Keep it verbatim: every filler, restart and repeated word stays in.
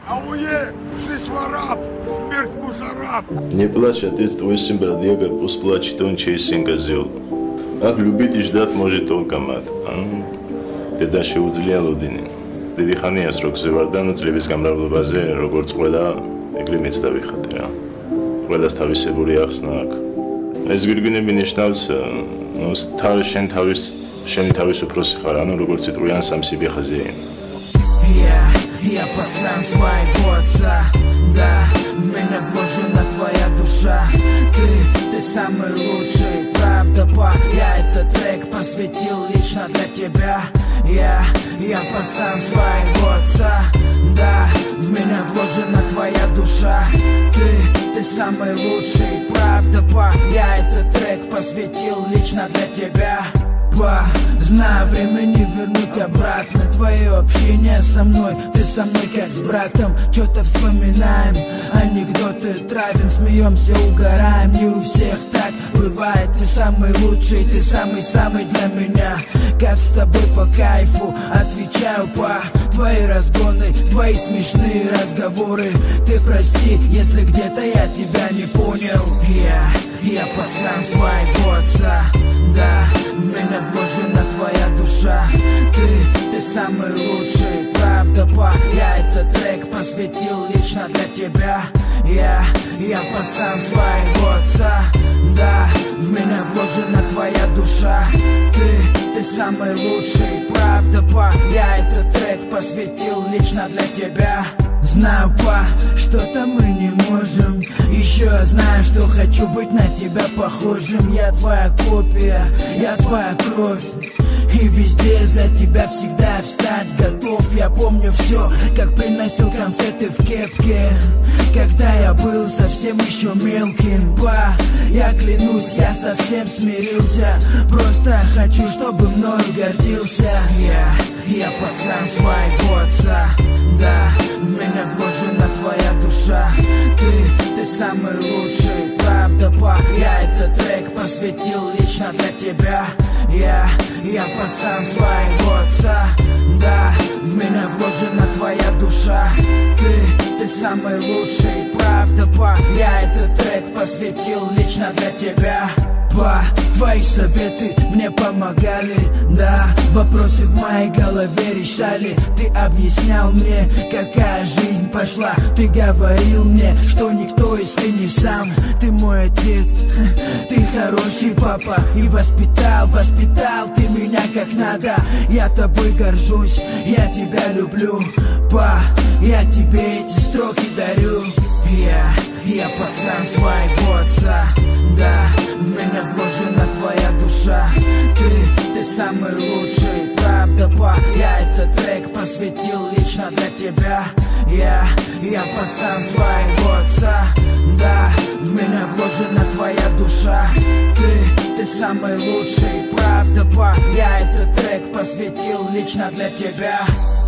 Ауе, жизнь ворам, смерть мусорам. Не плачь, отец твой сын, бродяга, пусть плачет он, чей сын козел. Ах, любить и ждать может только мать. Ты даже уделял один. Ты дыхание срок зевардан, телевиз камеру базе, рогорц ყველა ეგრემეც დავიხატე რა. ყველას თავისებური ახსნა აქვს. ეს გვირგვინები ნიშნავს, ნუ თავის შენ თავის შენი თავის უფროსი ხარ, ანუ როგორც იტყვიან სამსიბი ხაზი. Я, я пацан своего отца, да, в меня вложена твоя душа. Ты, ты самый лучший, правда, па. Я этот трек посвятил лично для тебя. Я, я пацан своего отца, да, в меня вложена твоя душа. Ты, ты самый лучший, правда, па. Я этот трек посвятил лично для тебя. Па, знаю, время не вернуть обратно. Твое общение со мной, ты со мной как с братом. Что-то вспоминаем, анекдоты травим, смеемся, угораем. Не у всех так бывает. Ты самый лучший, ты самый-самый для меня. Как с тобой по кайфу, отвечаю, па. Твои разгоны, твои смешные разговоры. Ты прости, если где-то я тебя не понял. Я, я пацан своего отца, да, в меня вложена твоя душа. Ты, ты самый лучший, правда, па. Я этот трек посвятил лично для тебя. Я, я пацан своего отца, да, в меня вложена твоя душа. Ты, ты самый лучший, правда, па. Я этот трек посвятил лично для тебя. Знаю, па, что-то мы не можем. Еще я знаю, что хочу быть на тебя похожим. Я твоя копия, я твоя кровь. И везде за тебя всегда встать готов. Я помню все, как приносил конфеты в кепке, когда я был совсем еще мелким, па. Я клянусь, я совсем смирился. Просто хочу, чтобы мною гордился. Я, я пацан своего отца, да, в меня вложена твоя душа. Ты, ты самый лучший, правда, па. Я этот трек посвятил лично для тебя. Я, я пацан своего отца, да, в меня вложена твоя душа. Ты, ты самый лучший, правда, па. Я этот трек посвятил лично для тебя. Па, твои советы мне помогали, да, вопросы в моей голове решали. Ты объяснял мне, какая жизнь пошла. Ты говорил мне, что никто, если не сам. Ты мой отец, ты хороший папа. И воспитал, воспитал ты меня как надо. Я тобой горжусь, я тебя люблю, па. Я тебе эти строки дарю. Я, я пацан своего отца, да, в меня вложена твоя душа. Ты, ты самый лучший, правда, па. Я этот трек посвятил лично для тебя. Я, я пацан своего отца, да, в меня вложена твоя душа. Ты, ты самый лучший, правда, па. Я этот трек посвятил лично для тебя.